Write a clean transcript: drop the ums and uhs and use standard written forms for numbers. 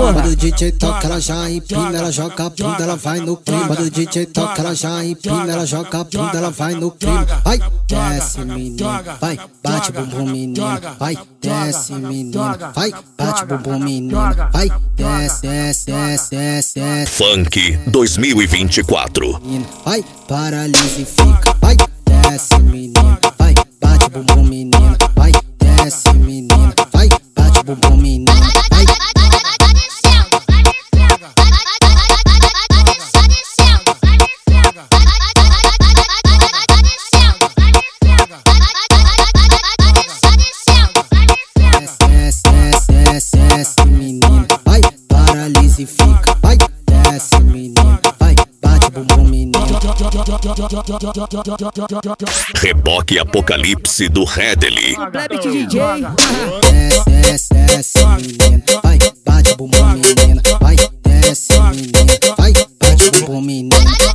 porra. Quando o DJ toca, ela já empina, ela joga a bunda, ela vai no clima. Quando o DJ toca, ela já empina, ela joga a bunda, ela vai no clima. Vai, desce menina, vai, bate bumbum menina, vai, desce menina, vai, bate bumbum menina, vai, desce, desce, desce, desce, desce. Funk 2024. Vai, paralisa e fica, vai, desce menina, vai, bate bumbum menina, vai, desce menina, vai, bate bumbum menina, vai. Desce menina, vai, paralisa e fica, vai, desce menina, vai, bate bumbum menina. Reboque Apocalipse do Redley. Black DJ. Desce, desce menina, vai, bate bumbum menina, vai, desce menina, vai, bate bumbum menina.